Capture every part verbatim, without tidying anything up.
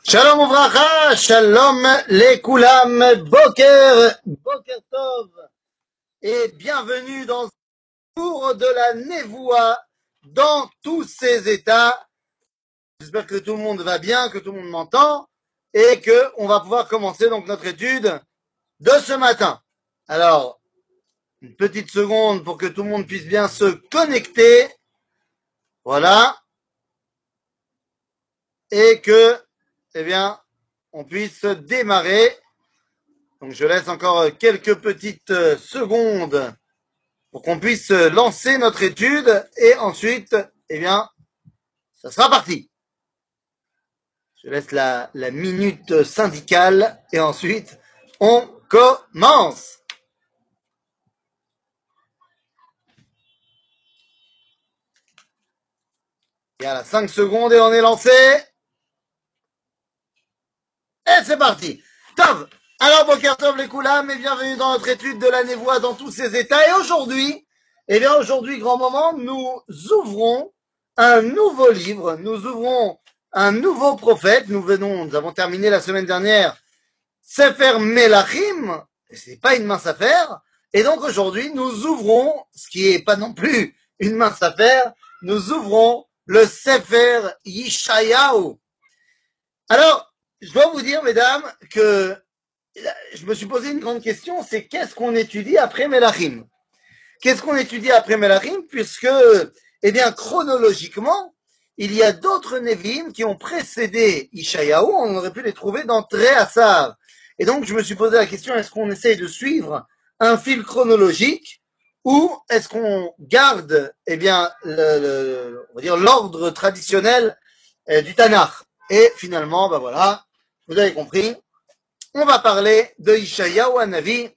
Shalom Uvracha, Shalom Lekulam, Boker, Boker Tov, et bienvenue dans le cours de la Nevoa dans tous ses états. J'espère que tout le monde va bien, que tout le monde m'entend, et que on va pouvoir commencer donc notre étude de ce matin. Alors, une petite seconde pour que tout le monde puisse bien se connecter. Voilà. Et que, eh bien, on puisse démarrer. Donc je laisse encore quelques petites secondes pour qu'on puisse lancer notre étude et ensuite, eh bien, ça sera parti. Je laisse la, la minute syndicale et ensuite on commence. Il y a cinq secondes et on est lancé. Et c'est parti. Tov. Alors, Boker Tov les Koulam, et bienvenue dans notre étude de la Névoie dans tous ses états. Et aujourd'hui, eh bien, aujourd'hui, grand moment, nous ouvrons un nouveau livre. Nous ouvrons un nouveau prophète. Nous venons, nous avons terminé la semaine dernière Sefer Melachim. C'est pas une mince affaire. Et donc, aujourd'hui, nous ouvrons, ce qui est pas non plus une mince affaire, nous ouvrons le Sefer Yishayahu. Alors, je dois vous dire, mesdames, que je me suis posé une grande question, c'est qu'est-ce qu'on étudie après Melachim? Qu'est-ce qu'on étudie après Melachim? Puisque, eh bien, chronologiquement, il y a d'autres Nevi'im qui ont précédé Ishayahu, on aurait pu les trouver dans Tréhassar. Et donc, je me suis posé la question, est-ce qu'on essaye de suivre un fil chronologique ou est-ce qu'on garde, eh bien, le, le, on va dire l'ordre traditionnel euh, du Tanakh? Et finalement, ben voilà, vous avez compris, on va parler de Ishayahu Hanavi.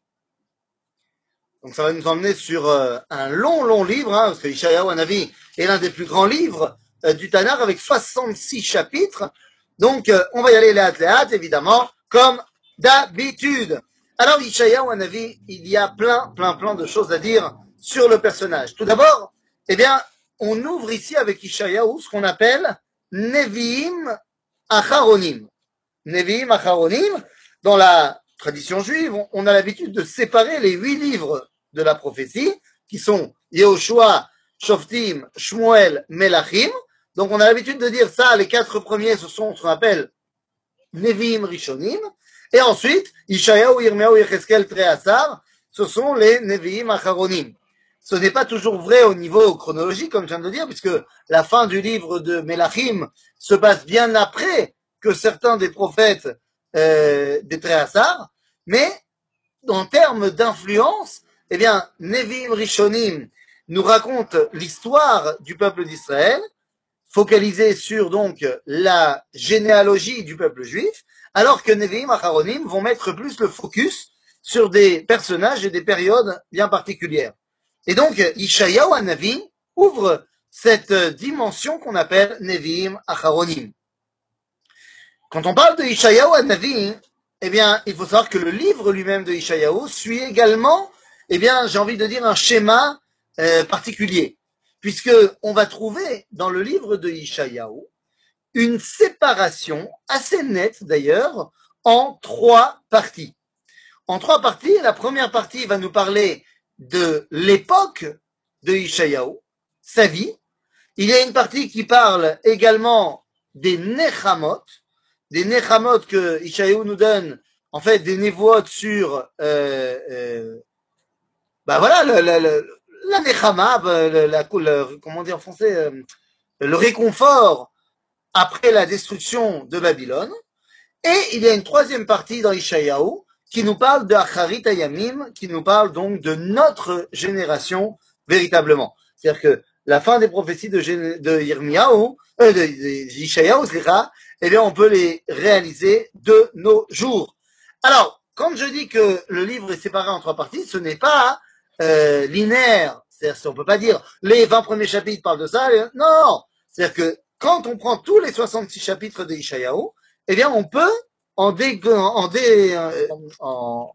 Donc ça va nous emmener sur euh, un long, long livre, hein, parce que Ishayahu Hanavi est l'un des plus grands livres euh, du Tanakh avec soixante-six chapitres. Donc euh, on va y aller léat léat, évidemment, comme d'habitude. Alors Ishayahu Hanavi, il y a plein, plein, plein de choses à dire sur le personnage. Tout d'abord, eh bien, on ouvre ici avec Ishayahu ce qu'on appelle Nevi'im Acharonim. Nevi'im Acharonim, dans la tradition juive, on a l'habitude de séparer les huit livres de la prophétie, qui sont Yehoshua, Shoftim, Shmuel, Melachim. Donc on a l'habitude de dire ça, les quatre premiers, ce sont ce qu'on appelle Nevi'im Rishonim. Et ensuite, Ishayahu, Yirmiyahu, Yecheskel, Tréhassar, ce sont les Nevi'im Acharonim. Ce n'est pas toujours vrai au niveau chronologique, comme je viens de le dire, puisque la fin du livre de Melachim se passe bien après que certains des prophètes euh, des Tréhassar, mais en termes d'influence, eh bien, Nevi'im Rishonim nous raconte l'histoire du peuple d'Israël, focalisée sur donc la généalogie du peuple juif, alors que Nevi'im Acharonim vont mettre plus le focus sur des personnages et des périodes bien particulières. Et donc, Ishayahu Hanavi ouvre cette dimension qu'on appelle Nevi'im Acharonim. Quand on parle de Ishayahu Hanavi, eh bien, il faut savoir que le livre lui-même de Ishayahu suit également, eh bien, j'ai envie de dire un schéma euh, particulier, puisque on va trouver dans le livre de Ishayahu une séparation assez nette d'ailleurs en trois parties. En trois parties, la première partie va nous parler de l'époque de Ishayahu, sa vie. Il y a une partie qui parle également des Nechamot, des Nechamot que Ishayahu nous donne, en fait, des névoites sur, euh, euh, bah voilà, le, le, le, la Nechama, le, la, le, comment dire en français, euh, le réconfort après la destruction de Babylone. Et il y a une troisième partie dans Ishayahu qui nous parle de Acharit Hayamim, qui nous parle donc de notre génération véritablement. C'est-à-dire que la fin des prophéties de, de Yirmiyahu, euh, de, de Ishayahu, eh bien, on peut les réaliser de nos jours. Alors, quand je dis que le livre est séparé en trois parties, ce n'est pas euh, linéaire. C'est-à-dire qu'on ne peut pas dire les vingt premiers chapitres parlent de ça. Les... Non, c'est-à-dire que quand on prend tous les soixante-six chapitres de Ishayahu, eh bien, on peut en dé, en dé, en,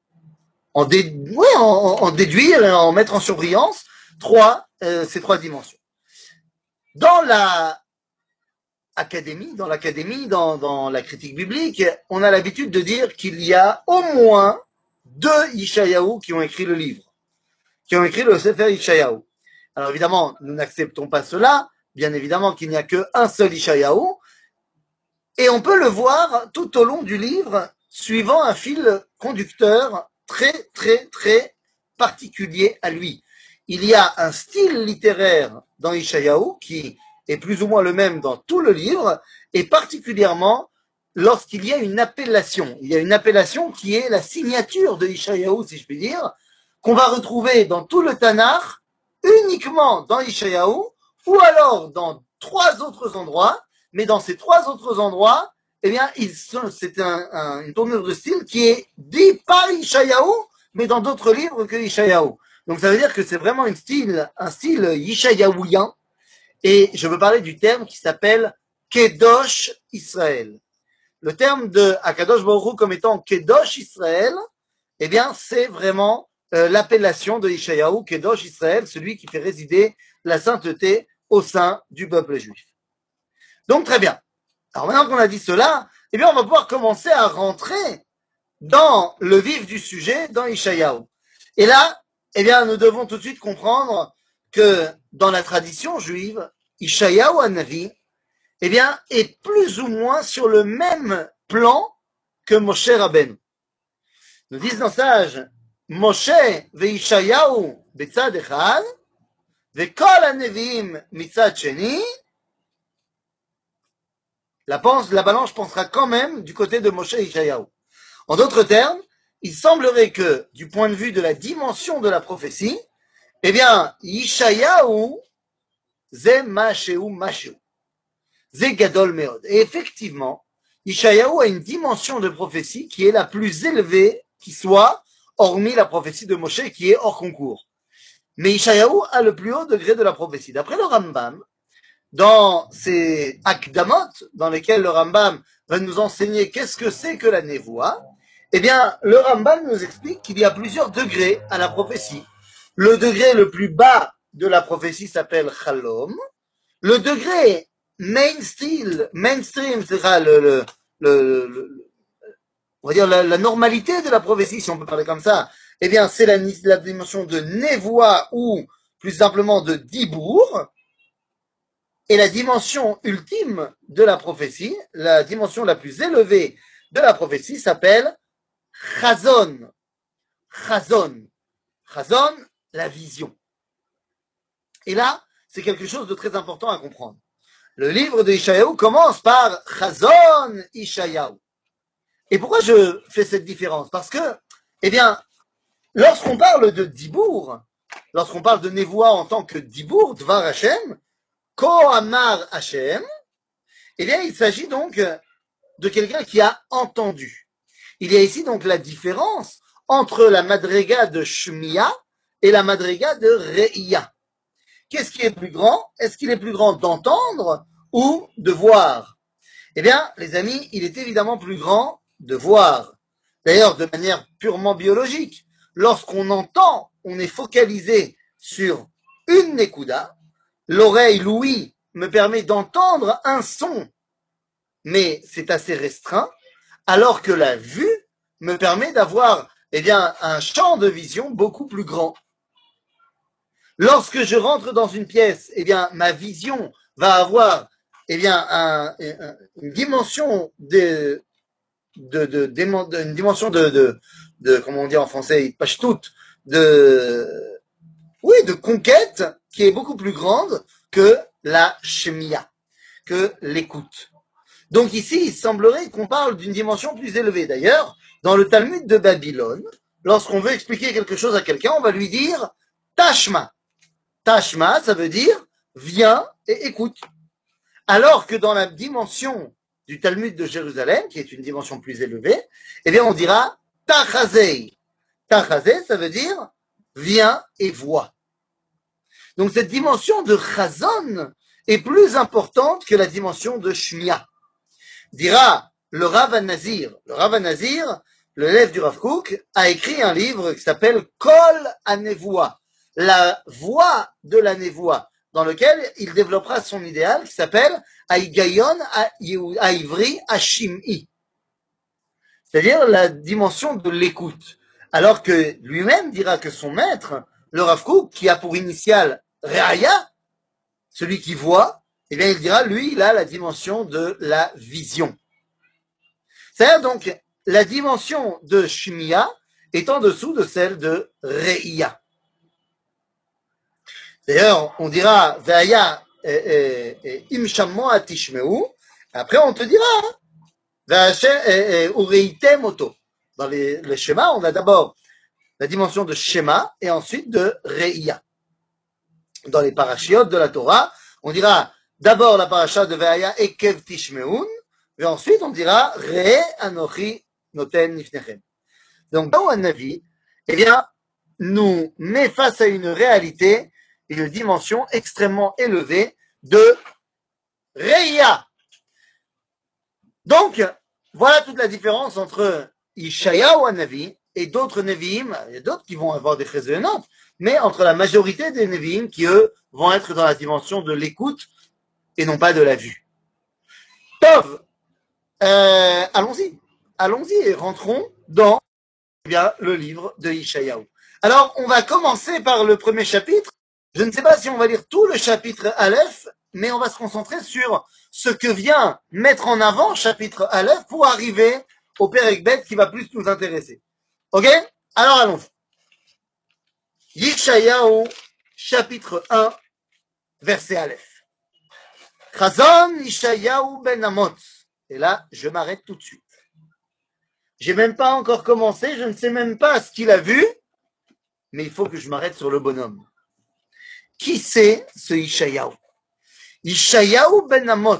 en, dé, ouais, en, en déduire, en mettre en surbrillance trois, euh, ces trois dimensions. Dans la académie, dans l'académie, dans, dans la critique biblique, on a l'habitude de dire qu'il y a au moins deux Ishayahu qui ont écrit le livre, qui ont écrit le Sefer Ishayahu. Alors évidemment, nous n'acceptons pas cela, bien évidemment qu'il n'y a qu'un seul Ishayahu, et on peut le voir tout au long du livre, suivant un fil conducteur très, très, très particulier à lui. Il y a un style littéraire dans Ishayahu qui est plus ou moins le même dans tout le livre, et particulièrement lorsqu'il y a une appellation. Il y a une appellation qui est la signature de Ishayahu, si je puis dire, qu'on va retrouver dans tout le Tanakh, uniquement dans Ishayahu, ou alors dans trois autres endroits, mais dans ces trois autres endroits, eh bien, c'est un, un, une tournure de style qui est dit par Ishayahu, mais dans d'autres livres que Ishayahu. Donc ça veut dire que c'est vraiment un style, un style Ishayahuien, et je veux parler du terme qui s'appelle Kedosh Israël. Le terme de Akadosh Baruch Hu comme étant Kedosh Israël, eh bien, c'est vraiment euh, l'appellation de Ishayahu, Kedosh Israël, celui qui fait résider la sainteté au sein du peuple juif. Donc, très bien. Alors, maintenant qu'on a dit cela, eh bien, on va pouvoir commencer à rentrer dans le vif du sujet, dans Ishayahu. Et là, eh bien, nous devons tout de suite comprendre que dans la tradition juive, Ishayahu Hanavi, eh bien, est plus ou moins sur le même plan que Moshe Rabbeinu. Nous disent dans Sage, Moshe ve'Ishayahu betzad echad, ve'kol haneviim mitzad sheni. La, pense, la balance pensera quand même du côté de Moshe et Ishayahu. En d'autres termes, il semblerait que, du point de vue de la dimension de la prophétie, eh bien, Ishayahu, ze masheu masheu. Ze gadol meod. Et effectivement, Ishayahu a une dimension de prophétie qui est la plus élevée qui soit, hormis la prophétie de Moshe qui est hors concours. Mais Ishayahu a le plus haut degré de la prophétie. D'après le Rambam, dans ces akdamot, dans lesquels le Rambam va nous enseigner qu'est-ce que c'est que la névoie, eh bien, le Rambam nous explique qu'il y a plusieurs degrés à la prophétie. Le degré le plus bas de la prophétie s'appelle Chalom. Le degré mainstream, mainstream, c'est-à-dire le, le, le, le, on va dire la, la normalité de la prophétie, si on peut parler comme ça, eh bien, c'est la, la dimension de névoie ou, plus simplement, de dibour. Et la dimension ultime de la prophétie, la dimension la plus élevée de la prophétie s'appelle Chazon. Chazon. Chazon, la vision. Et là, c'est quelque chose de très important à comprendre. Le livre de Ishayahu commence par Chazon Ishayahu. Et pourquoi je fais cette différence? Parce que, eh bien, lorsqu'on parle de Dibour, lorsqu'on parle de Névoie en tant que Dibour, Dvar Hashem, Ko Amar Hashem, eh bien, il s'agit donc de quelqu'un qui a entendu. Il y a ici donc la différence entre la madriga de Shmiya et la madriga de Re'ia. Qu'est-ce qui est plus grand? Est-ce qu'il est plus grand d'entendre ou de voir? Eh bien, les amis, il est évidemment plus grand de voir. D'ailleurs, de manière purement biologique, lorsqu'on entend, on est focalisé sur une nekuda. L'oreille, l'ouïe, me permet d'entendre un son, mais c'est assez restreint, alors que la vue me permet d'avoir, eh bien, un champ de vision beaucoup plus grand. Lorsque je rentre dans une pièce, eh bien, ma vision va avoir, eh bien, un, un, une dimension de, de, de, de une dimension de, de, de, comment on dit en français, pashtout, de, oui, de conquête qui est beaucoup plus grande que la shemiya, que l'écoute. Donc ici, il semblerait qu'on parle d'une dimension plus élevée. D'ailleurs, dans le Talmud de Babylone, lorsqu'on veut expliquer quelque chose à quelqu'un, on va lui dire Tashma. Tashma, ça veut dire viens et écoute. Alors que dans la dimension du Talmud de Jérusalem, qui est une dimension plus élevée, eh bien on dira Tachazei. Tachazei, ça veut dire viens et vois. Donc cette dimension de Chazon est plus importante que la dimension de Shmiya. Dira le Rav Nazir. Le Rav Nazir, le élève du Rav Kook, a écrit un livre qui s'appelle Kol HaNevoa, la voix de la névoie. dans lequel il développera son idéal qui s'appelle Aigayon Aivri Hashim'i, c'est-à-dire la dimension de l'écoute. Alors que lui-même dira que son maître, le Rav Kook, qui a pour initiale Reaya, celui qui voit, eh bien il dira, lui, il a la dimension de la vision. C'est-à-dire donc, la dimension de Shmiya est en dessous de celle de Reia. D'ailleurs, on dira Ve'aya im shammo atishmeu. Après, on te dira Ureitem oto. Dans les, le schéma, on a d'abord la dimension de Shema et ensuite de Reia. Dans les parachiotes de la Torah, on dira d'abord la paracha de Ve'aya ekev tishmeun, et ensuite on dira Re anochi noten nifnechem. Donc, dans un Navi, eh bien, nous met face à une réalité, une dimension extrêmement élevée de Reia. Donc, voilà toute la différence entre Ishaïa ou un Navi et d'autres Nevi'im. Il y a d'autres qui vont avoir des chésonantes, mais entre la majorité des Nevi'im qui, eux, vont être dans la dimension de l'écoute et non pas de la vue. Tov, euh, allons-y. Allons-y et rentrons dans eh bien, le livre de Ishaïaou. Alors, on va commencer par le premier chapitre. Je ne sais pas si on va lire tout le chapitre Aleph, mais on va se concentrer sur ce que vient mettre en avant chapitre Aleph pour arriver au Perek Bet qui va plus nous intéresser. Ok? Alors, allons-y. Ishaïaou, chapitre un, verset Aleph. Chazon Ishaïaou ben Amot. Et là, je m'arrête tout de suite. J'ai même pas encore commencé, je ne sais même pas ce qu'il a vu, mais il faut que je m'arrête sur le bonhomme. Qui c'est ce Ishaïaou? Ishaïaou ben Amot.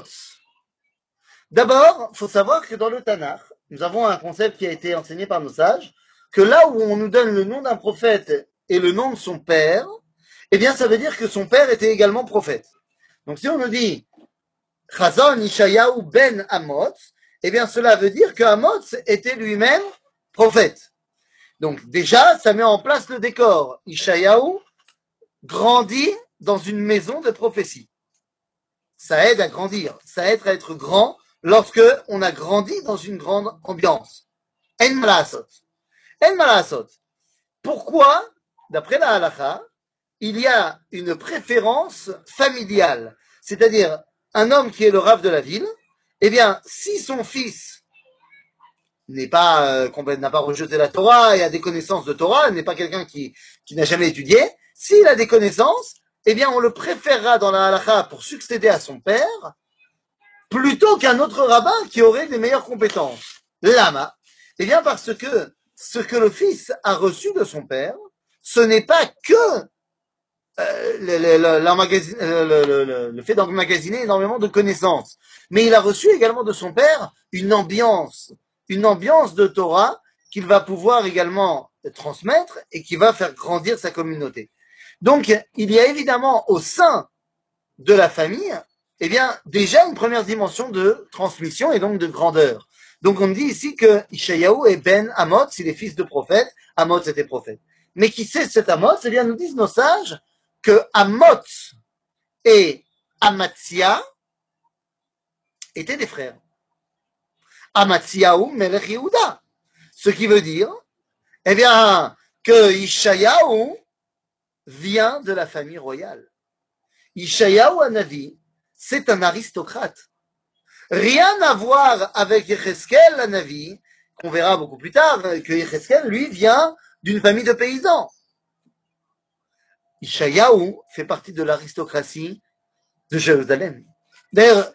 D'abord, il faut savoir que dans le Tanakh, nous avons un concept qui a été enseigné par nos sages, que là où on nous donne le nom d'un prophète et le nom de son père, eh bien ça veut dire que son père était également prophète. Donc si on nous dit Chazon Ishaïaou ben Amot, eh bien cela veut dire que Amot était lui-même prophète. Donc déjà, ça met en place le décor. Ishaïaou grandit dans une maison de prophétie. Ça aide à grandir, ça aide à être grand lorsque on a grandi dans une grande ambiance. En malasot. En malasot. Pourquoi, d'après la halakha, il y a une préférence familiale, c'est-à-dire un homme qui est le rav de la ville, eh bien, si son fils n'est pas euh, n'a pas rejeté la Torah et a des connaissances de Torah, n'est pas quelqu'un qui, qui n'a jamais étudié, s'il a des connaissances, eh bien, on le préférera dans la halakha pour succéder à son père, plutôt qu'un autre rabbin qui aurait des meilleures compétences. Lama. Eh bien, parce que ce que le fils a reçu de son père, ce n'est pas que euh, le, le, le, le, le, le fait d'emmagasiner énormément de connaissances, mais il a reçu également de son père une ambiance, une ambiance de Torah qu'il va pouvoir également transmettre et qui va faire grandir sa communauté. Donc, il y a évidemment au sein de la famille, eh bien, déjà une première dimension de transmission et donc de grandeur. Donc, on dit ici que Ishaïaou est Ben Amot, s'il est fils de prophète, Amot était prophète. Mais qui c'est cet Amot? Eh bien, nous disent nos sages que Amot et Amatzia étaient des frères. Amatziaou Melech Yehuda. Ce qui veut dire, eh bien, que Ishaïaou vient de la famille royale. Ishaïaou Hanavi, c'est un aristocrate. Rien à voir avec Yecheskel Hanavi, qu'on verra beaucoup plus tard, que Yecheskel, lui, vient d'une famille de paysans. Ishaïaou fait partie de l'aristocratie de Jérusalem. D'ailleurs,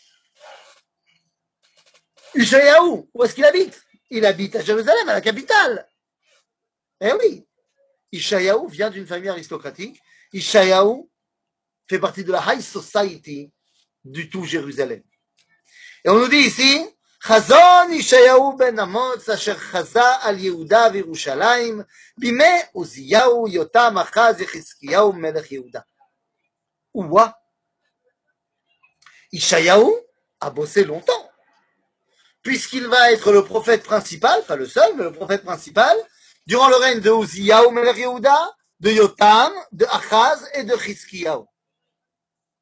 Ishaïaou, où est-ce qu'il habite? Il habite à Jérusalem, à la capitale. Eh oui, Ishaïaou vient d'une famille aristocratique. Ishaïaou fait partie de la high society du tout Jérusalem. Et on nous dit ici, Chazon Ishaïaou ben Amot, asher chaza al Yehuda v'Yerushalayim, bimei Uziyahu, Yotam, Achaz, Yechizkiyahu, melech Yehuda. Ouah, Ishaïaou a bossé longtemps, puisqu'il va être le prophète principal, pas le seul, mais le prophète principal, durant le règne de Uziyahu, melech Yehuda, de Yotam, de Achaz et de Chizkiyahu.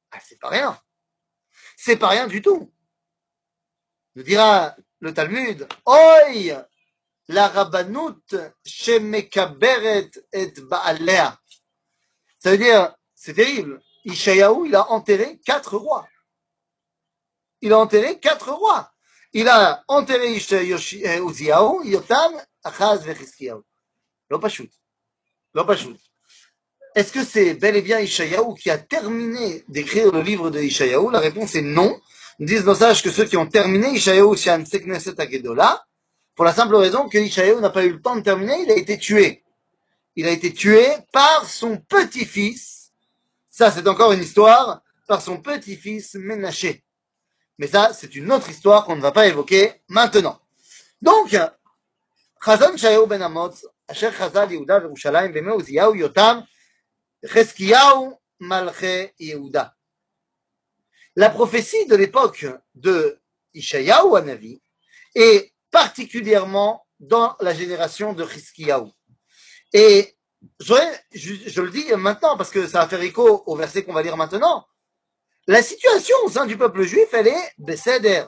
Ah, c'est pas rien. C'est pas rien du tout. Nous dira le Talmud, Oi, la rabbanout shemekaberet et baalea. Ça veut dire, c'est terrible. Ishayahu, il a enterré quatre rois. Il a enterré quatre rois. Il a enterré Uziyahu, Yotam, Achaz et Chizkiyahu. Lo pashut. Lo pashut. Est-ce que c'est bel et bien Ishayahu qui a terminé d'écrire le livre de Ishayahu? La réponse est non. Nous disent nos sages que ceux qui ont terminé Ishayahu, Shan Sekneset Agedola, pour la simple raison que Ishayahu n'a pas eu le temps de terminer, il a été tué. Il a été tué par son petit-fils. Ça, c'est encore une histoire, par son petit-fils Ménaché. Mais ça, c'est une autre histoire qu'on ne va pas évoquer maintenant. Donc, Chazon Ishayahu ben Amoz, Asher Chazal Yehuda Yerushalayim, Beme Uziyahu Yotam, Chizkiyahu Malché Yehuda. La prophétie de l'époque de Ishayahu Hanavi est particulièrement dans la génération de Chizkiyahu. Et je, je, je le dis maintenant parce que ça va faire écho au verset qu'on va lire maintenant. La situation au sein du peuple juif, elle est Besséder.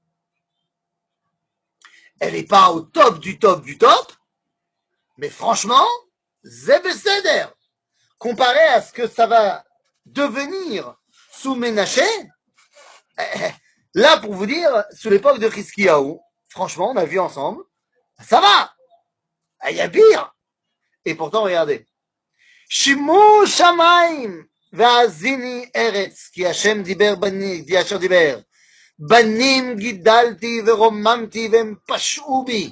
Elle n'est pas au top du top du top, mais franchement, c'est Besséder. Comparé à ce que ça va devenir sous Ménaché, là, pour vous dire, sous l'époque de Chizkiyahu, franchement, on a vu ensemble, ça va. Il y a pire. Et pourtant, regardez. Shimu Shamaim Vazini Eretz, qui Hashem diber bani, dit Asher diber. Banim gidalti veromamti vem pashubi.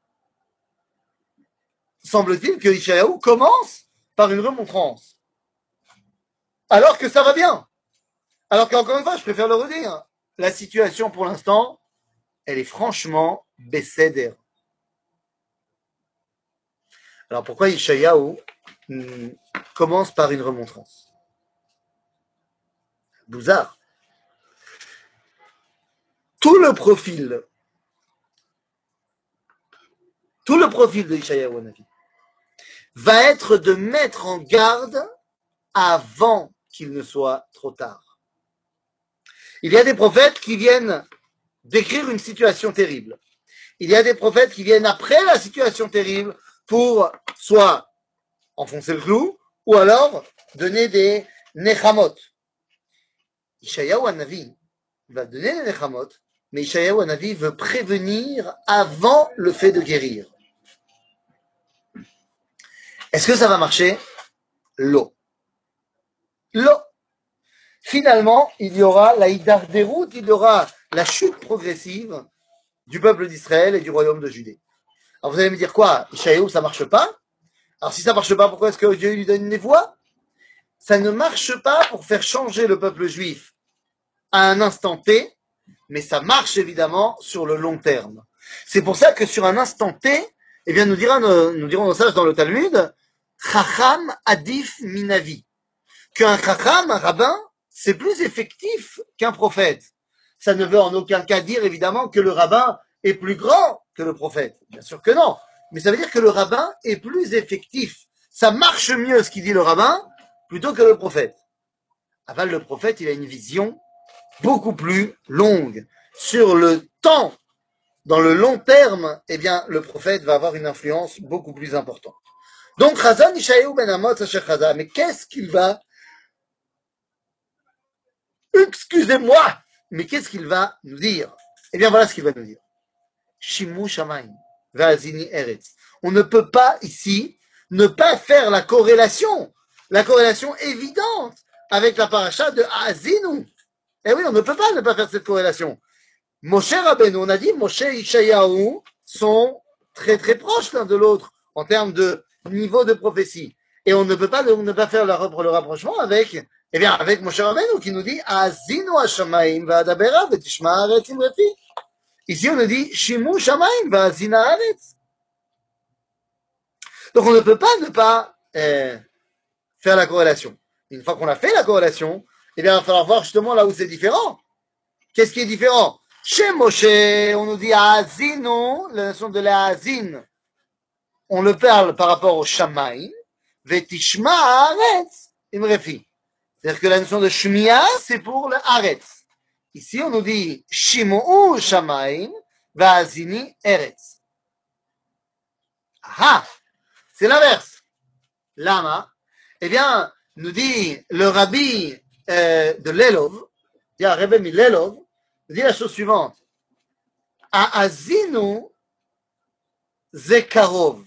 Semble-t-il que Ishayahu commence par une remontrance. Alors que ça va bien. Alors qu'encore une fois, je préfère le redire. La situation pour l'instant, elle est franchement Besséder. Alors pourquoi Ishayahu hmm, commence par une remontrance? Bizarre. Tout le profil, tout le profil de Ishayahu Hanavi va être de mettre en garde avant qu'il ne soit trop tard. Il y a des prophètes qui viennent décrire une situation terrible. Il y a des prophètes qui viennent après la situation terrible pour soit enfoncer le clou ou alors donner des nechamot. Ishayahu Hanavi va donner des nechamot, mais Ishayahu Hanavi veut prévenir avant le fait de guérir. Est-ce que ça va marcher? L'eau. L'eau. Finalement, il y aura la hidarderut, il y aura la chute progressive du peuple d'Israël et du royaume de Judée. Alors vous allez me dire quoi? Ishayahu, ça marche pas? Alors si ça marche pas, pourquoi est-ce que Dieu lui donne des voix? Ça ne marche pas pour faire changer le peuple juif à un instant T, mais ça marche évidemment sur le long terme. C'est pour ça que sur un instant T, eh bien nous, dira, nous dirons nos sages dans le Talmud, Chacham Adif Minavi. Qu'un Chacham, un rabbin, c'est plus effectif qu'un prophète. Ça ne veut en aucun cas dire évidemment que le rabbin est plus grand que le prophète. Bien sûr que non. Mais ça veut dire que le rabbin est plus effectif. Ça marche mieux ce qu'il dit le rabbin plutôt que le prophète. Aval, le prophète, il a une vision beaucoup plus longue. Sur le temps, dans le long terme, eh bien, le prophète va avoir une influence beaucoup plus importante. Donc, Chazon Ishayahu ben Amoz Asher Chazal, mais qu'est-ce qu'il va, excusez-moi, mais qu'est-ce qu'il va nous dire? Eh bien, voilà ce qu'il va nous dire. Shimu Shamayim, Vazini Eretz. On ne peut pas ici ne pas faire la corrélation, la corrélation évidente avec la paracha de Azinu. Eh oui, on ne peut pas ne pas faire cette corrélation. Moshe Rabbeinu, on a dit, Moshe et Ishayahu sont très très proches l'un de l'autre en termes de niveau de prophétie. Et on ne peut pas ne pas faire le rapprochement avec, eh bien, avec Moshe Rabbeinu qui nous dit, Azinu Hashamayim va'adabera v'tishma haaretz im refi. Ici, on nous dit, Shimu Shamayim va'azina haaretz. Donc, on ne peut pas ne pas euh, faire la corrélation. Une fois qu'on a fait la corrélation, eh bien, il va falloir voir justement là où c'est différent. Qu'est-ce qui est différent? Chez Moshe, on nous dit Azinu, la notion de la Azin. On le parle par rapport au Shamaïm, Vetishma Haaretz Imrefi. C'est-à-dire que la notion de Shmiya, c'est pour le Haaretz. Ici, on nous dit Shimu'u Shamaim Va'azini Eretz. Ah, c'est l'inverse. Lama, eh bien, nous dit le rabbi euh, de Lelov, il y a un rabbi de Lelov, nous dit la chose suivante. Aazinu ze karov.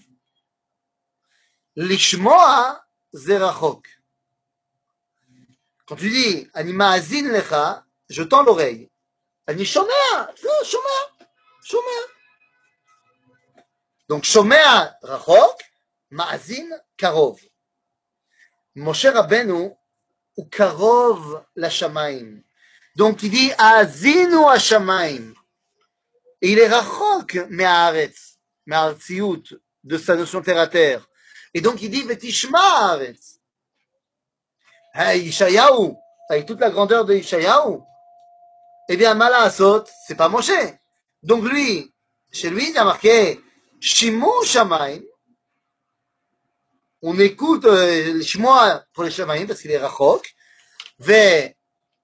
Lishmoa ze rachok. Quand tu dis Ani ma'azin lecha, je tends l'oreille. Ani shomea, shomea, shomea. Donc shomea rachok, ma'azin karov. Moshe Rabbeinu ou karov la shamaim. Donc il dit Azinu Hashamaim. Et il est rachok me'aretz, me'artziout, de sa notion terre à terre. Et donc il dit Vetishma haaretz. Hey, Ishayahu, avec toute la grandeur de Ishayahu, eh bien Mala Asot, c'est pas Moshe. Donc lui, chez lui, il y a marqué Shimu Shamaim. On écoute euh, le Shmoa pour les Shamaim parce qu'il est rachok. Ve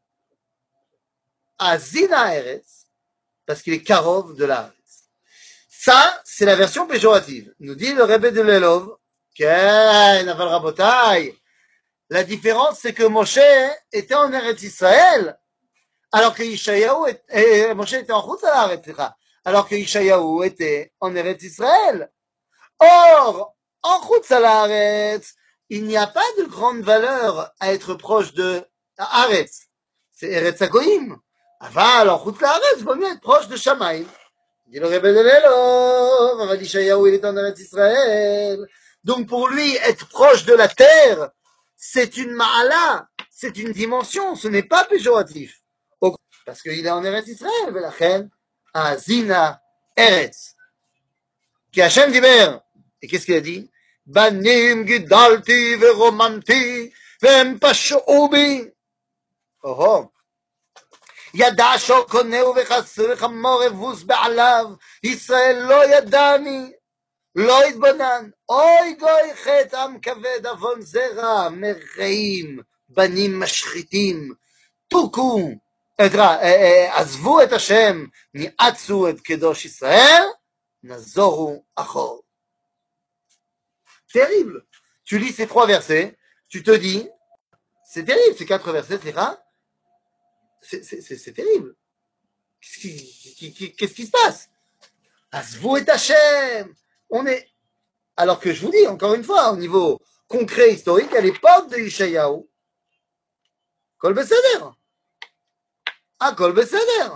Azina Eretz, parce qu'il est karov de la. Ça, c'est la version péjorative. Nous dit le Rebbe de Lelov, Ken, Aval Rabotai. La différence, c'est que Moshe était en Eretz Israël, alors que Ishayahu, et Moshe était en Chutz Haaretz, alors que Ishayahu était en Eretz Israël. Or, en Chutz Haaretz, il n'y a pas de grande valeur à être proche de Haaretz. C'est Eretz Hagoyim. Aval, en Chutz Haaretz, il vaut mieux être proche de Shamaim. Dit le Rebbe de Lelov, Avad Ishayahu, il est en Eretz Israël. Donc pour lui, être proche de la terre, c'est une ma'ala, c'est une dimension, ce n'est pas péjoratif. Parce qu'il est en Eretz Israël, ולכן, Azina Eretz. Qui Hachem diber. Et qu'est-ce qu'il a dit? Banim gidalti veromanti, vem pashu'u bi. Oh oh. ידע שוקונהו וחמור אבוס בעליו, ישראל לא ידעני, לא התבונן, אוי גוי חטא עם כבד עוון זרע, מרעים, בנים משחיתים, תוכו, עזבו את השם, ניאצו את קדוש ישראל, נזורו אחור. Terrible. Tu lis ces trois versets, tu te dis, c'est terrible ces quatre versets, c'est, c'est, c'est, c'est terrible. Qu'est-ce qui, qu'est-ce qui se passe? Asvou et Hachem. On est. Alors que je vous dis, encore une fois, au niveau concret, historique, à l'époque de Ishayahu, Kol Beseder. Ah, Kol Beseder.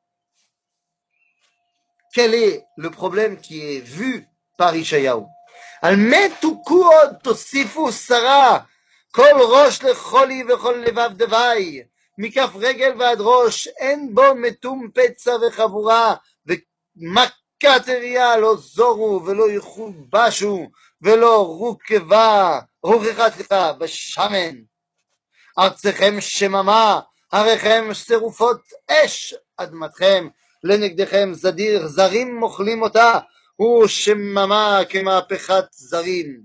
Quel est le problème qui est vu par Ishayahu? Al-metu kuod tosifu sara, kol rosh lecholi vechol levav devai. מכף רגל ועד ראש, אין בו מתום פצע וחבורה, ומכת אריה לא זורו ולא יכובשו, ולא רוכבה, רוכחה סליחה, בשמן. ארצכם שממה, הריכם שרופות אש, אדמתכם לנגדכם זדיר, זרים מוכלים אותה, ושממה כמהפכת זרים.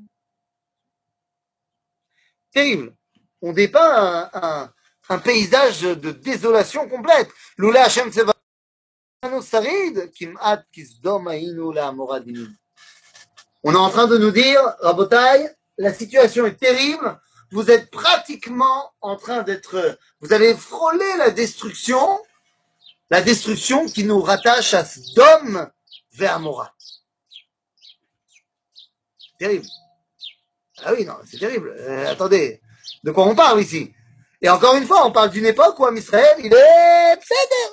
terrible. On dépeint un, un un paysage de désolation complète. Lula Hashem Tsevanu Sarid, Kimat Kisdom Ainu la Moradini. On est en train de nous dire, Rabotai, la situation est terrible, vous êtes pratiquement en train d'être, vous allez frôler la destruction, la destruction qui nous rattache à Sdom vers Mora. Terrible. Ah oui, non, c'est terrible. Euh, attendez, de quoi on parle ici? Et encore une fois, on parle d'une époque où Israël, il est Pseder.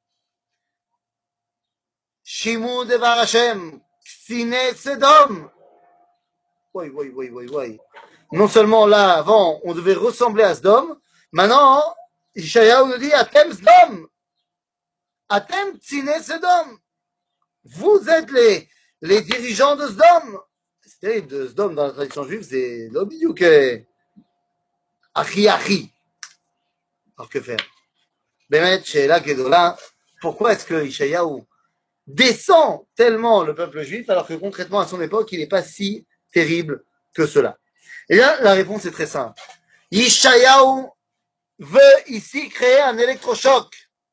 Shimu devar Hashem, Ksine Sedom. Oui, oui, oui, oui, oui. Non seulement là, avant, on devait ressembler à Sdom, maintenant, Ishayahu nous dit, Atem Sdom. Atem Ksine Sedom. Vous êtes les, les dirigeants de Sdom. C'est terrible, de Sdom dans la tradition juive, c'est l'obidouk. Achi, achi. Alors que faire? Bémet, Sheila, Gedola, pourquoi est-ce que Ishayahu descend tellement le peuple juif alors que concrètement à son époque il n'est pas si terrible que cela? Eh bien la réponse est très simple. Ishayahu veut ici créer un électrochoc.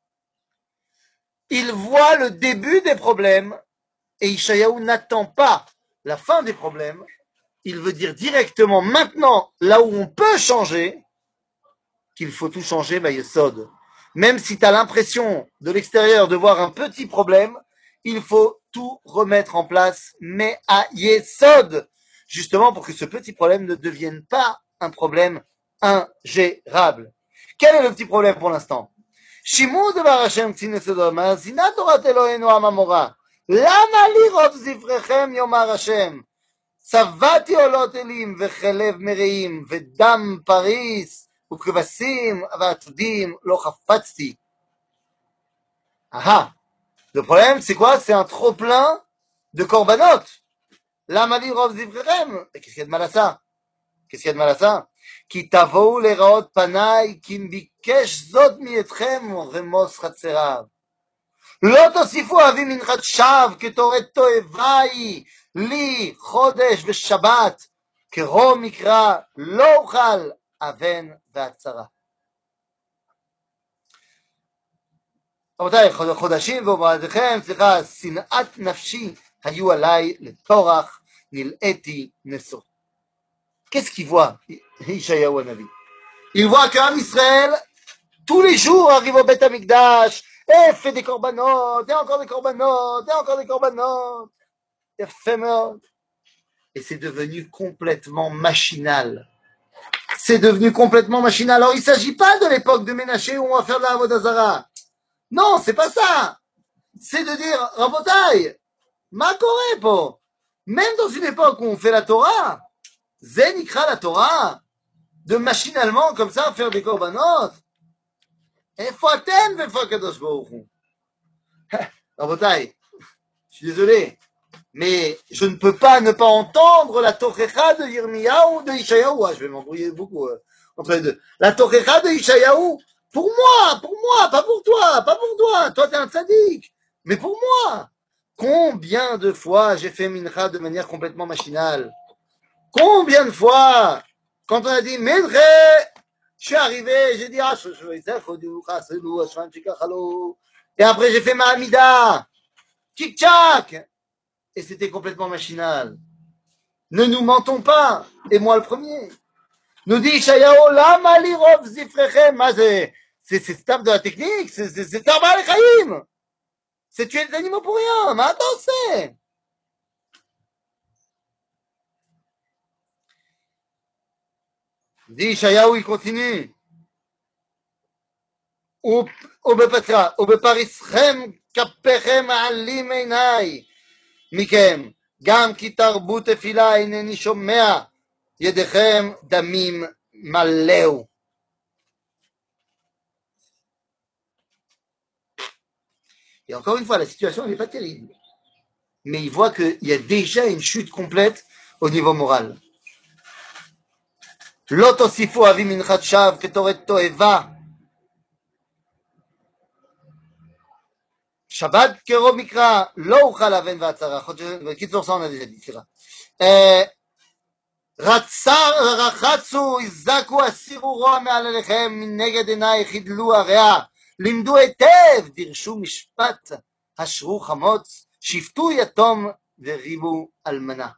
Il voit le début des problèmes et Ishayahu n'attend pas la fin des problèmes. Il veut dire directement maintenant, là où on peut changer, qu'il faut tout changer, bah, Yesod. Même si tu as l'impression de l'extérieur de voir un petit problème, il faut tout remettre en place, mais à Yesod, justement pour que ce petit problème ne devienne pas un problème ingérable. Quel est le petit problème pour l'instant? שימעו דבר השם קצין יסודו, מאזינה תורת אלוהינו הממורה. למה לרוב זבריכם יאמר השם? צבעתי עולות אלים וחלב מרעים ודם פריס וכבשים ועצודים לא חפצתי. Ah, le problème c'est quoi? C'est un trop plein de korbanot. למה לרוב זבריכם? Qu'est-ce qu'il y a de mal à ça? Qu'est-ce qu'il y a de mal à ça? כי תבואו לראות פניי, כי אם ביקש זאת מאתכם רמוס חצריו. לא תוסיפו אבי מנחת שווא, כתורת תועבה היא, לי חודש ושבת, כרום מקרא, לא אוכל אבן והצרה. רבותיי, חודשים ומועדיכם, סליחה, שנאת נפשי היו עליי לטורח, נלאיתי נשוא. Qu'est-ce qu'il voit, Ishayahu Hanavi? Il voit qu'Am Israël, tous les jours, arrive au Beth Amikdash, et fait des korbanot, et encore des korbanot, et encore des korbanot. Et c'est devenu complètement machinal. C'est devenu complètement machinal. Alors, il ne s'agit pas de l'époque de Ménaché où on va faire de la Avodah Zarah. Non, c'est pas ça. C'est de dire, Rabotai, ma po. Même dans une époque où on fait la Torah, Zen ikra la Torah, de machinalement comme ça faire des korbanot. איפה אתם ואיפה הקדוש ברוך הוא? רבותיי, je suis désolé, mais je ne peux pas ne pas entendre la Tochecha de Yirmiyahu ou de Ishayahu. Ah, je vais m'embrouiller beaucoup euh, entre les deux. La Tochecha de Ishayahu, pour moi, pour moi, pas pour toi, pas pour toi. Toi, t'es un tzaddik, mais pour moi. Combien de fois j'ai fait mincha de manière complètement machinale? Combien de fois, quand on a dit Medre, je suis arrivé, j'ai dit ah, je, je, et après j'ai fait ma Hamida, tchik-tchak, et c'était complètement machinal. Ne nous mentons pas, et moi le premier. Nous dit Ishayahu, lama lirov zifrechem, c'est c'est staff de la technique, c'est c'est Tarba al-Chaim, c'est tuer des animaux pour rien, mais attends, c'est. Dit Ishayahu, il continue. ובפריסכם כפיכם מעלים עיניי מכם, גם כי תרבו תפילה אינני שומע, ידיכם דמים מלאו. Et encore une fois, la situation n'est pas terrible. Mais il voit qu'il y a déjà une chute complète au niveau moral. לא תוסיפו אבי מנחת שווא כתורת תועבה. שבת כרוב מקרא, לא אוכל אבן והצרה. בקיצור, ça on a déjà dit, סליחה. רחצו, הזקו, הסירו רוע מעל עליכם, מנגד עיניי חידלו הרע, לימדו היטב, דירשו משפט, השרו חמוץ, שפטו יתום וריבו אלמנה.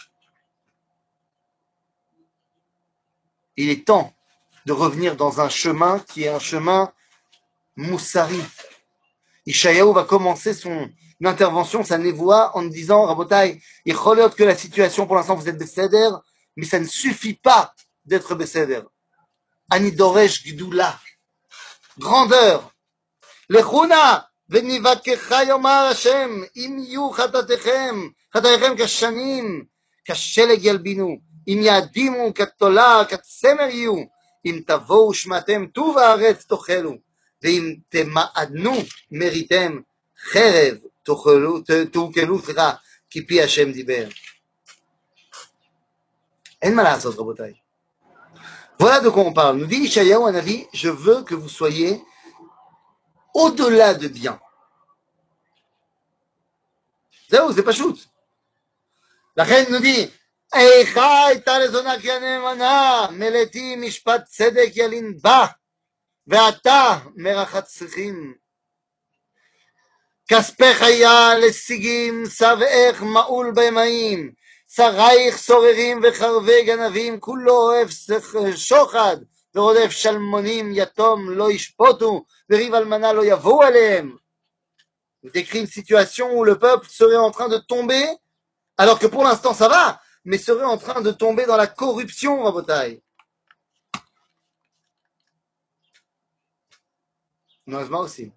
Il est temps de revenir dans un chemin qui est un chemin moussari. Ishayahu va commencer son intervention, sa névoie, en disant, Rabotai, il regarde que la situation, pour l'instant, vous êtes besséder, mais ça ne suffit pas d'être besséder. Ani doresh gdoula. Grandeur. Lechuna, venivakecha yomar Hashem, im yu chatatechem, chatatechem kashanim, kasheleg yalbinu, im yadimu katola, katsemer yu, im tavou shmatem tu vaaretz tochelu. ואם תמעדנו מריתם חרב תאוכלו, סליחה, כי פי השם דיבר. אין מה לעשות, רבותיי. Voilà de quoi on parle. Nous dit Ishayahu Hanavi, je veux que vous soyez au-delà de bien. זהו, זה פשוט. לכן nous dit, איכה הייתה לזונה כי הנאמנה, מלאתי משפט צדק ילין בה. ואתה מרחת צריכים. כספך היה לשיגים, שבעך מעול במאים, שרייך סוררים וחרבי גנבים, כולו אוהב שוחד, ורודף שלמונים, יתום לא ישפוטו, וריב אלמנה לא יבואו עליהם. Il décrit une situation où le peuple serait en train de tomber, alors que pour l'instant ça va, mais serait en train de tomber dans la corruption, Rabotai. Non, c'est aussi.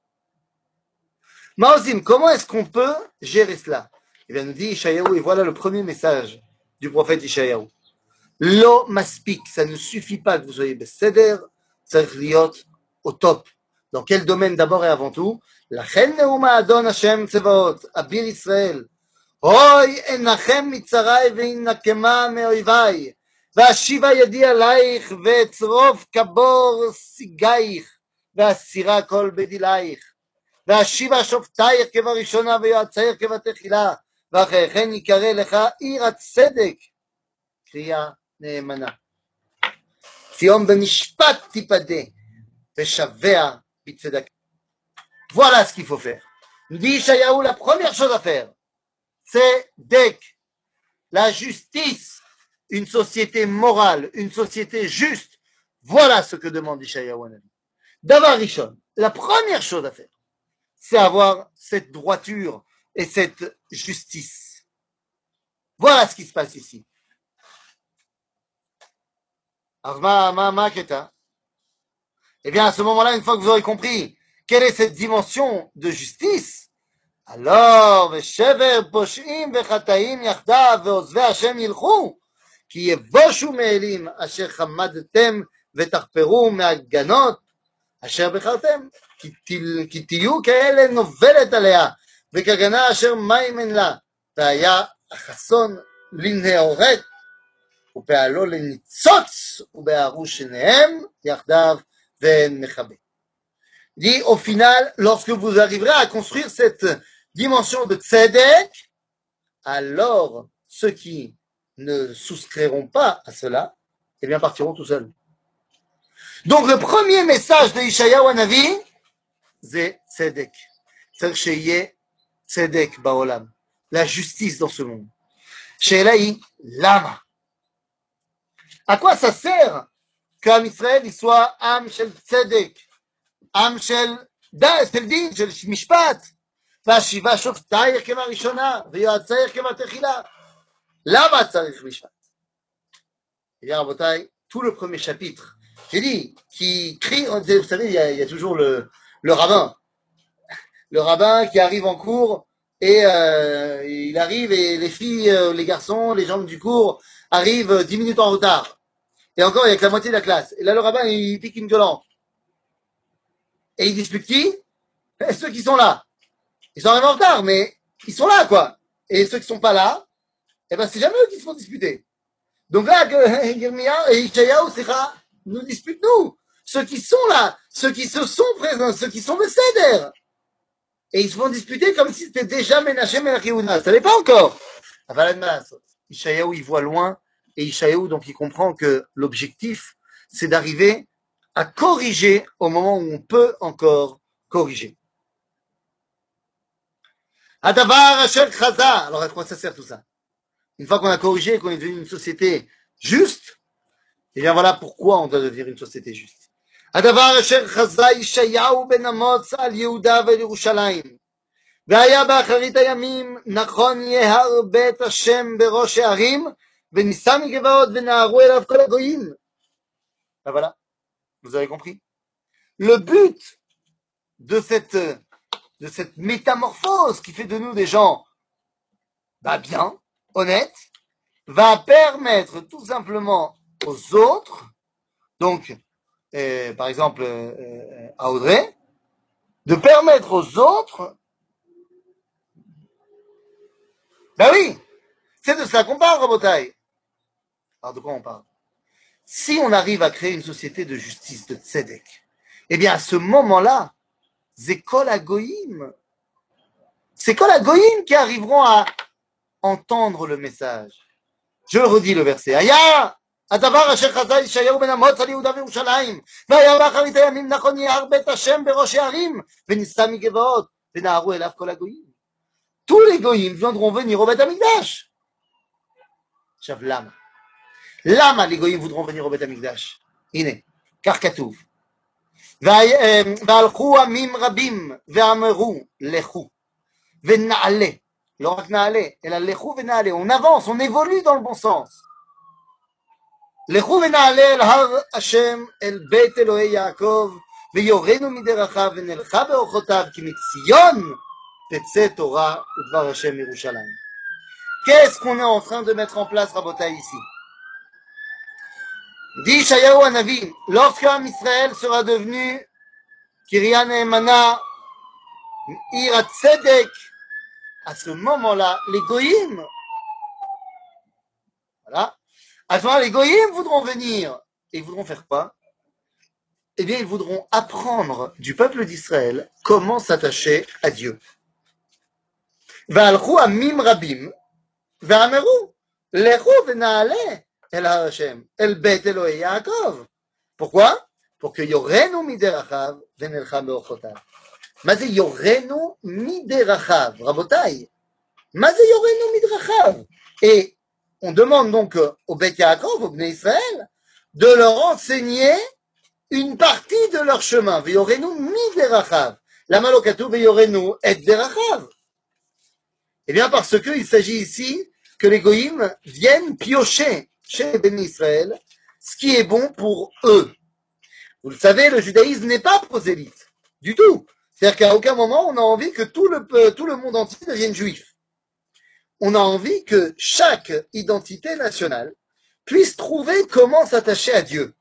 Maozim, comment est-ce qu'on peut gérer cela? Eh bien, nous dit Ishayahu, et voilà le premier message du prophète Ishayahu. Lo maspik, ça ne suffit pas que vous soyez besséder, ça liot au top. Dans quel domaine d'abord et avant tout? La chen neuma adon Hashem tsevaot, abir Israël. Hoy enachem mitzarai ve'inakema me'oivai, ve'ashiva yadi alaich, ve'etzrov kabor sigaich, ve'asira kol bedilaich. והשיבה שופטייך כבראשונה ויועצייך כבתחילה ואחרי כן יקרא לך עיר הצדק קריאה נאמנה ציון במשפט תיפדה ושבע בצדקה. Voilà ce qu'il faut faire. Nous dit Ishayahu, la première chose à faire, c'est dès la justice, une société morale, une société juste. Voilà ce que demande Ishayahu. Davar Rishon, la première chose à faire, c'est avoir cette droiture et cette justice. Voilà ce qui se passe ici. Alors, ma, ma, ma, keta. Eh bien, à ce moment-là, une fois que vous aurez compris quelle est cette dimension de justice, alors, ושבר פושעים וחטאים יחדיו ועוזבי השם ילכו, כי יבושו מאלים אשר חמדתם ותחפרו מהגנות אשר בחרתם. כי תהיו כאלה נובלת עליה, וכגנה אשר מים אין לה, והיה החסון לנהורת, ופעלו לניצוץ, ובערו שניהם יחדיו ואין מכבה. Dit au final, lorsque vous arriverez à construire cette dimension de tzedek, alors ceux qui ne souscriront pas à cela, eh bien partiront tout seuls. Donc le premier message de Ishayahu Hanavi, זה צדק. צריך שיהיה צדק בעולם. La justice dans ce monde. שאלה היא, למה? À quoi ça sert qu'Am Israël il soit עם של צדק, עם של דין, של משפט, והשיבה שופטייך כבראשונה, ויועצייך כבתחילה. למה צריך משפט? Eh bien, רבותיי, tout le premier chapitre, j'ai dit, qui crie, vous savez, il y a, il y a toujours le Le rabbin, le rabbin qui arrive en cours et euh, il arrive et les filles, euh, les garçons, les gens du cours arrivent dix minutes en retard. Et encore, il y a que la moitié de la classe. Et là, le rabbin, il pique une gueulante. Et il dispute qui? Et ceux qui sont là. Ils sont arrivés en retard, mais ils sont là, quoi. Et ceux qui sont pas là, eh ben, c'est jamais eux qui se font disputer. Donc là, Yirmiyahu et Ishayahu, nous disputent nous. Ceux qui sont là, ceux qui se sont présents, ceux qui sont besséder. Et ils se font disputer comme si c'était déjà Menachem et Yehuda. Ça n'est pas encore. Ishayahu, il voit loin, et Ishayahu, donc, il comprend que l'objectif, c'est d'arriver à corriger au moment où on peut encore corriger. Adavar Asher Chaza. Alors, à quoi ça sert tout ça? Une fois qu'on a corrigé et qu'on est devenu une société juste, et bien voilà pourquoi on doit devenir une société juste. הדבר אשר חזה ישעיהו בן אמוץ על יהודה ועל ירושלים והיה באחרית הימים נכון יהר בית השם בראש הערים ונישא מגבעות ונהרו אליו כל הגויים. Ben voilà, vous avez compris. Le but de cette, de cette métamorphose qui fait de nous des gens bah bien, honnêtes, va permettre tout simplement aux autres, donc Euh, par exemple euh, à Audrey, de permettre aux autres, ben oui, c'est de cela qu'on parle, Rabotai. Alors de quoi on parle? Si on arrive à créer une société de justice, de tzedek, eh bien à ce moment-là, c'est kol hagoyim, c'est kol hagoyim qui arriveront à entendre le message. Je le redis le verset. Aya הדבר אשר חזה ישעיהו בן אמוץ על יהודה וירושלים, והיה באחרית הימים נכון יער בית השם בראש הערים, ונישא מגבעות, ונהרו אליו כל הגויים. Tous les goyim viendront venir au Beth Amikdash. עכשיו למה? למה les goyim voudront venir au Beth Amikdash? הנה, כך כתוב. והלכו עמים רבים ואמרו לכו ונעלה, לא רק נעלה, אלא לכו ונעלה, on avance, on évolue dans le bon sens. לכו ונעלה אל הר השם, אל בית אלוהי יעקב, ויורנו מדרכיו ונלכה באורחותיו, כי מציון תצא תורה ודבר השם מירושלים. Qu'est-ce qu'on est en train de mettre en place, Rabotai, ici? Dit Yeshayahu Hanavi, lorsqu'un Israël sera devenu Kiryat Ne'emana, Ir HaTzedek, à ce moment-là, les goyim, voilà, à ce moment-là, les goyim voudront venir, et ils voudront faire quoi? Eh bien, ils voudront apprendre du peuple d'Israël comment s'attacher à Dieu. והלכו עמים רבים ואמרו, לכו ונעלה אל הר השם, אל בית אלוהי יעקב. Pourquoi? Pour que yorenu miderachav ונלכה באורחותיו. מה זה yorenu miderachav, רבותיי? מה זה yorenu miderachav? Et on demande donc au Beit Yaakov, au Bnei Israël, de leur enseigner une partie de leur chemin. Yorenu miderachav. Lama lo katuv yorenu et derachav. Eh bien, parce qu'il s'agit ici que les goïms viennent piocher chez les bénis Israël ce qui est bon pour eux. Vous le savez, le judaïsme n'est pas prosélyte, du tout. C'est-à-dire qu'à aucun moment, on a envie que tout le, tout le monde entier devienne juif. On a envie que chaque identité nationale puisse trouver comment s'attacher à Dieu.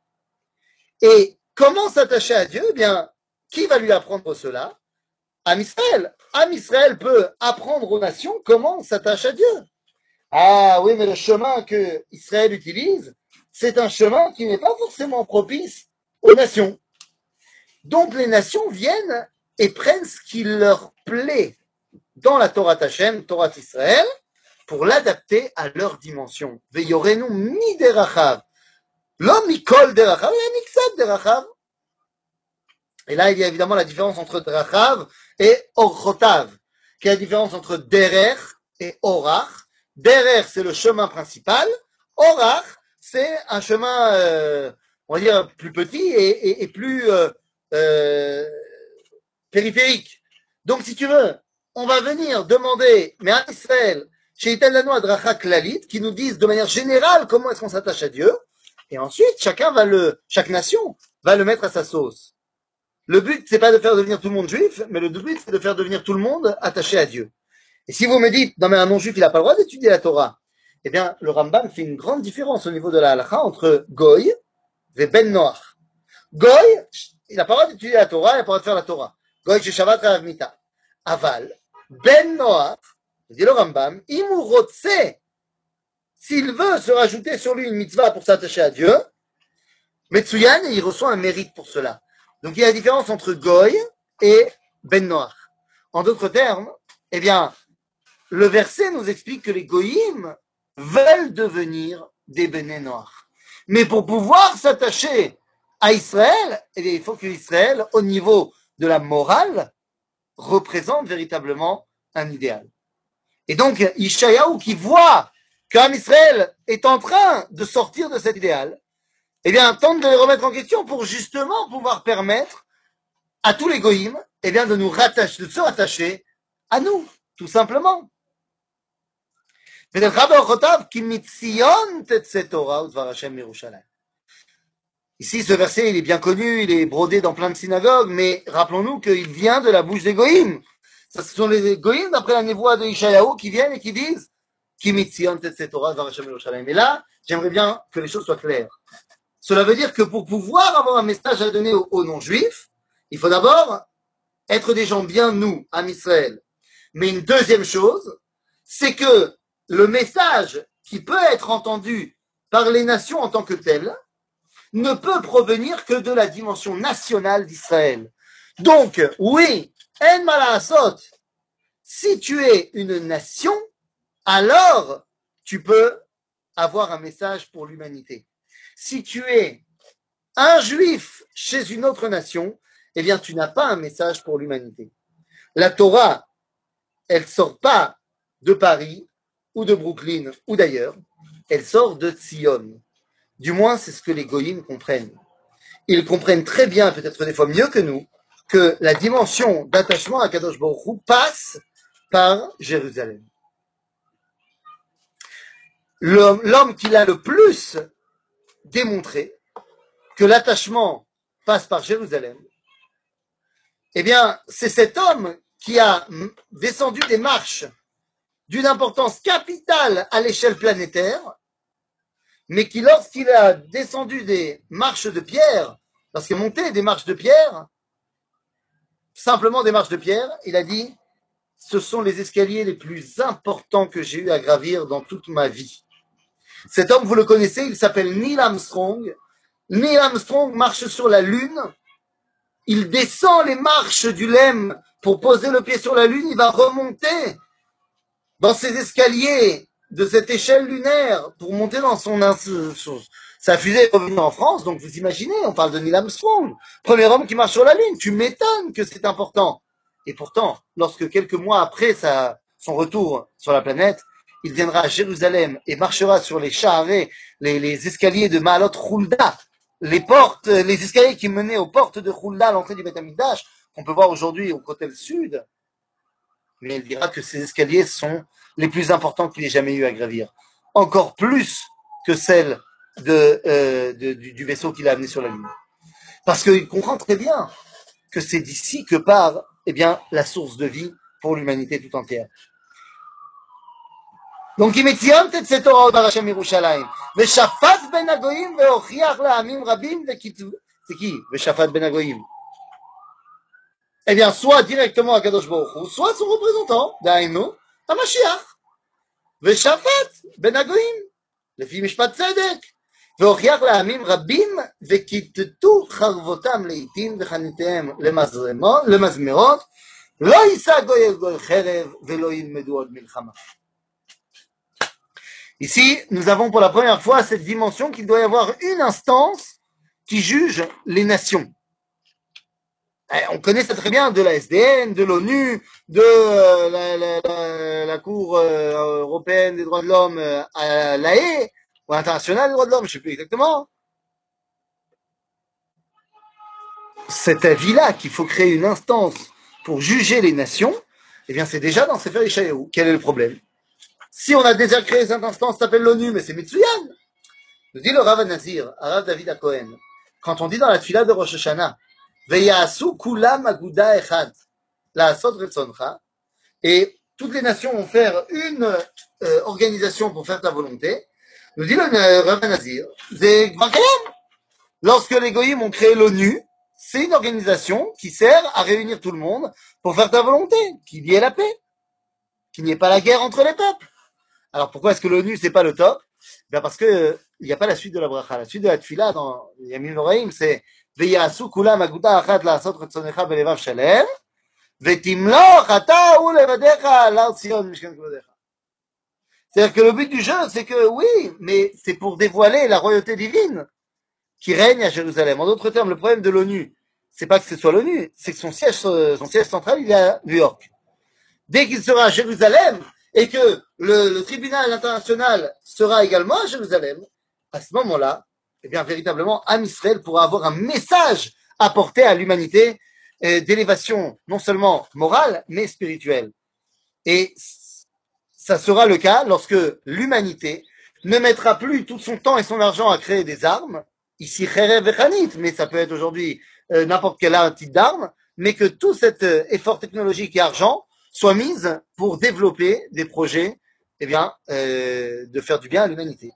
Et comment s'attacher à Dieu? Eh bien, qui va lui apprendre cela? Am Israël. Am Israël peut apprendre aux nations comment on s'attache à Dieu. Ah oui, mais le chemin que Israël utilise, c'est un chemin qui n'est pas forcément propice aux nations. Donc les nations viennent et prennent ce qui leur plaît dans la Torah Hashem, Torah Israël, pour l'adapter à leur dimension. Veyorenu miderachav. Lo mikol derachav, mais miksat derachav. Et là, il y a évidemment la différence entre Drachav et Orchotav, qui est la différence entre Derer et Orach. Derer, c'est le chemin principal. Orach, c'est un chemin, euh, on va dire, plus petit et, et, et plus euh, euh, périphérique. Donc, si tu veux, on va venir demander, mais à Israël, chez Italano à Dracha Klalit, qui nous disent de manière générale comment est-ce qu'on s'attache à Dieu. Et ensuite, chacun va le, chaque nation va le mettre à sa sauce. Le but, c'est pas de faire devenir tout le monde juif, mais le but, c'est de faire devenir tout le monde attaché à Dieu. Et si vous me dites, non mais un non-juif, il n'a pas le droit d'étudier la Torah, eh bien, le Rambam fait une grande différence au niveau de la halakha entre Goy et Ben Noach. Goy, il n'a pas le droit d'étudier la Torah, il n'a pas le droit de faire la Torah. Goy, chez Shabbat, Rav Mita. Aval, Ben Noach, dit le Rambam, Imou Rotse, s'il veut se rajouter sur lui une mitzvah pour s'attacher à Dieu, Metsuyan, il reçoit un mérite pour cela. Donc il y a la différence entre Goy et Ben Noach. En d'autres termes, eh bien, le verset nous explique que les Goyim veulent devenir des Ben Noach. Mais pour pouvoir s'attacher à Israël, eh bien, il faut que Israël, au niveau de la morale, représente véritablement un idéal. Et donc, Yeshayahu qui voit qu'Am Israël est en train de sortir de cet idéal, eh bien, tente de les remettre en question pour justement pouvoir permettre à tous les goïms, eh bien, de nous rattacher, de se rattacher à nous, tout simplement. Ici, ce verset, il est bien connu, il est brodé dans plein de synagogues, mais rappelons-nous qu'il vient de la bouche des goïms. Ce sont les goïms, d'après la névoie de Yeshayahu, qui viennent et qui disent et là, j'aimerais bien que les choses soient claires. Cela veut dire que pour pouvoir avoir un message à donner aux, aux non-juifs, il faut d'abord être des gens bien nous, à Israël. Mais une deuxième chose, c'est que le message qui peut être entendu par les nations en tant que tel ne peut provenir que de la dimension nationale d'Israël. Donc, oui, en malasot, si tu es une nation, alors tu peux avoir un message pour l'humanité. Si tu es un juif chez une autre nation, eh bien, tu n'as pas un message pour l'humanité. La Torah, elle sort pas de Paris ou de Brooklyn ou d'ailleurs, elle sort de Tzion. Du moins, c'est ce que les goyim comprennent. Ils comprennent très bien, peut-être des fois mieux que nous, que la dimension d'attachement à Kadosh Baruch Hu passe par Jérusalem. L'homme, l'homme qui l'a le plus démontré que l'attachement passe par Jérusalem, eh bien, c'est cet homme qui a descendu des marches d'une importance capitale à l'échelle planétaire, mais qui, lorsqu'il a descendu des marches de pierre, lorsqu'il est monté des marches de pierre, simplement des marches de pierre, il a dit, ce sont les escaliers les plus importants que j'ai eu à gravir dans toute ma vie. Cet homme, vous le connaissez, il s'appelle Neil Armstrong. Neil Armstrong marche sur la Lune. Il descend les marches du L E M pour poser le pied sur la Lune. Il va remonter dans ces escaliers de cette échelle lunaire pour monter dans son... Sa fusée est revenue en France, donc vous imaginez, on parle de Neil Armstrong, premier homme qui marche sur la Lune. Tu m'étonnes que c'est important. Et pourtant, lorsque quelques mois après sa, son retour sur la planète, il viendra à Jérusalem et marchera sur les charrets, les, les escaliers de Maalot Hulda, les portes, les escaliers qui menaient aux portes de Hulda à l'entrée du Beth Amikdash, qu'on peut voir aujourd'hui au côté sud. Mais il dira que ces escaliers sont les plus importants qu'il ait jamais eu à gravir. Encore plus que celles de, euh, de, du, du vaisseau qu'il a amené sur la Lune. Parce qu'il comprend très bien que c'est d'ici que part, eh bien, la source de vie pour l'humanité tout entière. Donc, אם ציינת את סתור ברשם ירושלים, ושפט בין הגויים והוכיח לעמים רבים וכתב... c'est qui, ושפט בין הגויים? Eh bien, soit directement à Kadosh Baruch Hu, soit son représentant, דהיינו, המשיח. ושפט בין הגויים, לפי משפט צדק, והוכיח לעמים רבים וכיתתו חרבותם לעיתים וחניתיהם למזמרות, לא יישא גוי אל גוי חרב ולא ילמדו עוד מלחמה. Ici, nous avons pour la première fois cette dimension qu'il doit y avoir une instance qui juge les nations. On connaît ça très bien de la S D N, de l'ONU, de la, la, la, la Cour européenne des droits de l'homme à l'A Haye, ou internationale des droits de l'homme, je ne sais plus exactement. Cet avis-là qu'il faut créer une instance pour juger les nations, eh bien c'est déjà dans Sefer Yeshayahu. Quel est le problème? Si on a déjà créé cette instance, ça s'appelle l'ONU, mais c'est Mitsuyan. Nous dit le Rav Nazir, Rav David Cohen, quand on dit dans la tfila de Rosh Hashanah, Veyasu kulam aguda echad, la asod retzoncha, et toutes les nations vont faire une euh, organisation pour faire ta volonté, nous dit le Rav Nazir, c'est lorsque les goyim ont créé l'ONU, c'est une organisation qui sert à réunir tout le monde pour faire ta volonté, qu'il y ait la paix, qu'il n'y ait pas la guerre entre les peuples. Alors pourquoi est-ce que l'ONU c'est pas le top? Ben parce que euh, il n'y a pas la suite de la bracha. La suite de la tfila dans Yamim Noraim c'est Veyasu kulam aguda achat la'asot retzonecha belevav shalem vetimloch ata ulevadecha l'ar Tzion mishkan kvodecha. C'est-à-dire que le but du jeu c'est que oui, mais c'est pour dévoiler la royauté divine qui règne à Jérusalem. En d'autres termes, le problème de l'ONU, c'est pas que ce soit l'ONU, c'est que son siège, son siège central il est à New York. Dès qu'il sera à Jérusalem, et que le, le tribunal international sera également à Jérusalem, à ce moment-là, eh bien, véritablement, Am Israël pourra avoir un message à porter à l'humanité euh, d'élévation non seulement morale, mais spirituelle. Et ça sera le cas lorsque l'humanité ne mettra plus tout son temps et son argent à créer des armes, ici Kherev et Khanit, mais ça peut être aujourd'hui euh, n'importe quel type d'arme, mais que tout cet euh, effort technologique et argent soit mise pour développer des projets, eh bien, euh, de faire du bien à l'humanité.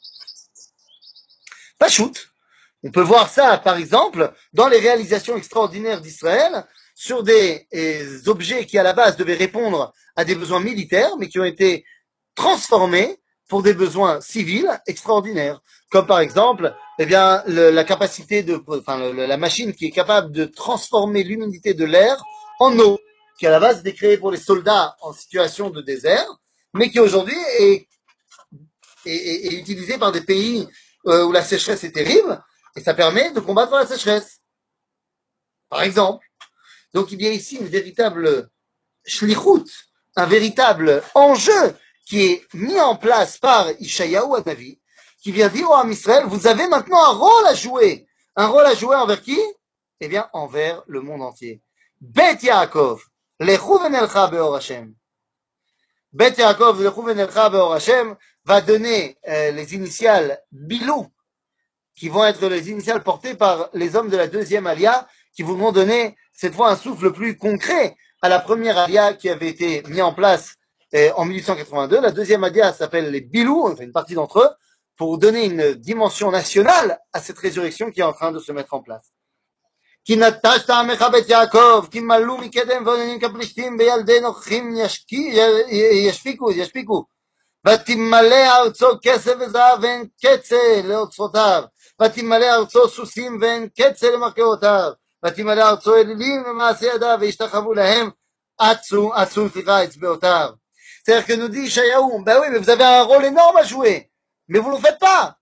Pas shoot. On peut voir ça, par exemple, dans les réalisations extraordinaires d'Israël sur des, des objets qui, à la base, devaient répondre à des besoins militaires, mais qui ont été transformés pour des besoins civils extraordinaires. Comme par exemple, eh bien, le, la capacité de, enfin, le, la machine qui est capable de transformer l'humidité de l'air en eau, qui à la base était créée pour les soldats en situation de désert, mais qui aujourd'hui est, est, est utilisée par des pays euh, où la sécheresse est terrible, et ça permet de combattre la sécheresse. Par exemple. Donc il y a ici une véritable shlichut, un véritable enjeu qui est mis en place par Ishayahu Hanavi, qui vient dire au Ham Israël, vous avez maintenant un rôle à jouer. Un rôle à jouer envers qui? Eh bien, envers le monde entier. Bet Yaakov, lechu venelcha beor Hashem. Bet Yaakov, lechu venelcha beor Hashem va donner euh, les initiales Bilou, qui vont être les initiales portées par les hommes de la deuxième alia, qui voudront donner cette fois un souffle plus concret à la première alia qui avait été mise en place eh, en mille huit cent quatre-vingt-deux. La deuxième alia s'appelle les Bilou, enfin une partie d'entre eux, pour donner une dimension nationale à cette résurrection qui est en train de se mettre en place. כי נטשת עמך בית יעקב, כי מלאו מקדם ועוננים כפלישתים בילדי נוכחים ישפיקו, ישפיקו. ותמלא ארצו כסף וזהב ואין קצה לאוצרותיו, ותמלא ארצו סוסים ואין קצה למרכבותיו, ותמלא ארצו אלילים ומעשי ידיו וישתחוו להם, עצו, עצו סליחה אצבעותיו. C'est-à-dire que nous dit Ishayahu, ben oui, mais vous avez un rôle énorme à jouer, mais vous ne le faites pas.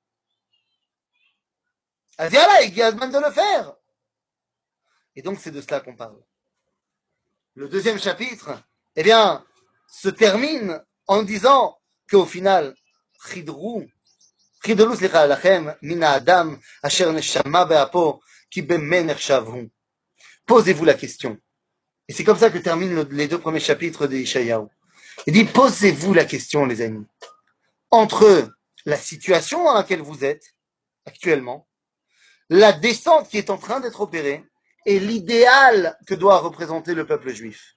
Ah, voilà, il y a besoin de le faire. Et donc c'est de cela qu'on parle. Le deuxième chapitre, eh bien, se termine en disant qu'au final, Chidrou, Chidrou slicha lachem min ha'adam asher neshama be'apo ki bemen echshav hu. Posez-vous la question. Et c'est comme ça que terminent les deux premiers chapitres de Ishayahu. Il dit, posez-vous la question, les amis. Entre la situation dans laquelle vous êtes, actuellement, la descente qui est en train d'être opérée, et l'idéal que doit représenter le peuple juif.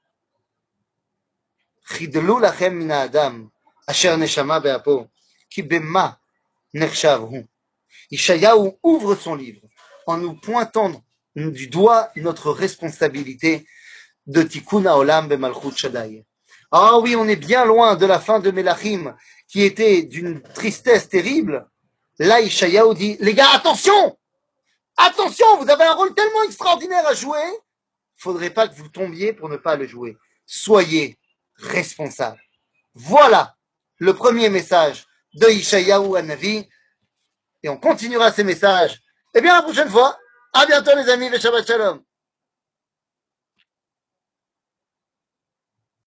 Chidlou lachem min ha'adam asher neshama be'apo ki bema nechshav hu. Ishayahu ouvre son livre en nous pointant du doigt notre responsabilité de Tikkun Haolam beMalchut Shaddai. Ah oui, on est bien loin de la fin de Melachim, qui était d'une tristesse terrible. Là, Ishayahu dit, les gars, attention! Attention, vous avez un rôle tellement extraordinaire à jouer, il ne faudrait pas que vous tombiez pour ne pas le jouer. Soyez responsables. Voilà le premier message de Ishayahu Hanavi. Et on continuera ces messages. Eh bien, la prochaine fois. À bientôt, les amis. Shabbat Shalom.